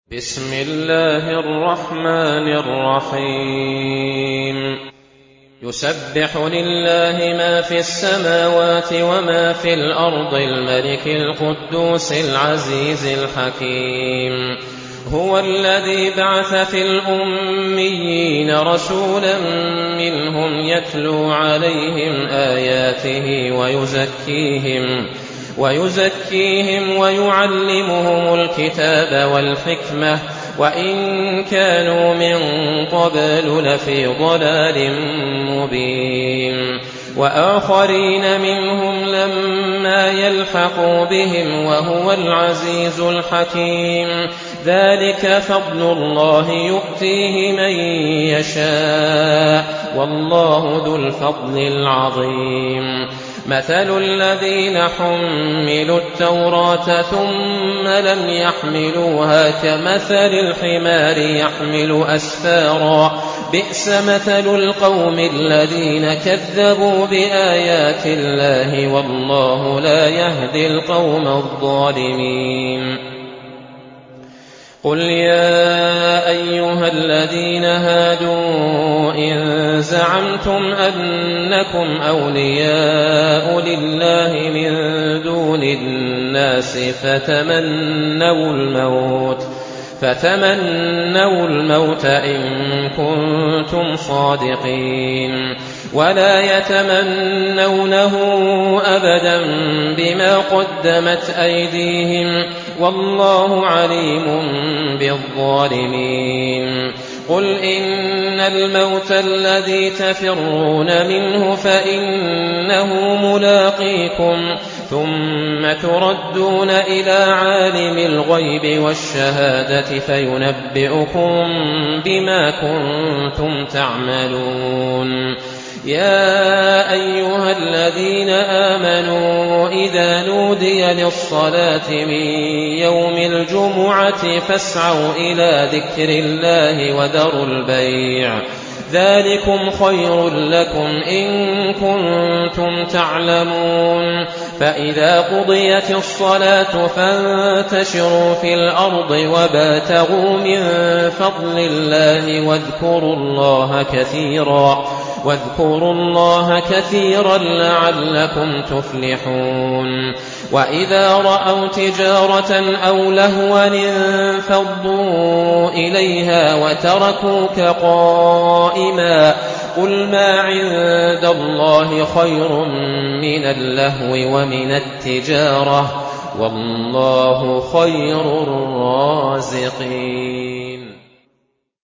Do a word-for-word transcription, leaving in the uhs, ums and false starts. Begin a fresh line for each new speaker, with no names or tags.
بسم الله الرحمن الرحيم يسبح لله ما في السماوات وما في الأرض الملك القدوس العزيز الحكيم هو الذي بعث في الأميين رسولا منهم يتلو عليهم آياته ويزكيهم ويزكيهم ويعلمهم الكتاب والحكمة وإن كانوا من قبل لفي ضلال مبين وآخرين منهم لما يلحقوا بهم وهو العزيز الحكيم ذلك فضل الله يؤتيه من يشاء والله ذو الفضل العظيم مثل الذين حملوا التوراة ثم لم يحملوها كمثل الحمار يحمل أسفارا بئس مثل القوم الذين كذبوا بآيات الله والله لا يهدي القوم الظالمين قل يا أيها الذين هادوا إن زعمتم أنكم أولياء لله من دون الناس فتمنوا الموت فتمنوا الموت إن كنتم صادقين ولا يتمنونه أبدا بما قدمت أيديهم والله عليم بالظالمين قل إن الموت الذي تفرون منه فإنه ملاقيكم ثم تردون إلى عالم الغيب والشهادة فينبئكم بما كنتم تعملون يا أيها الذين آمنوا إذا نودي للصلاة من يوم الجمعة فاسعوا إلى ذكر الله وذروا البيع ذلكم خير لكم إن كنتم تعلمون فإذا قضيت الصلاة فانتشروا في الأرض وابتغوا من فضل الله واذكروا الله كثيرا واذكروا الله كثيرا لعلكم تفلحون وإذا رأوا تجارة أو لهوا انفضوا إليها وتركوك قائما قل ما عند الله خير من اللهو ومن التجارة والله خير الرازقين.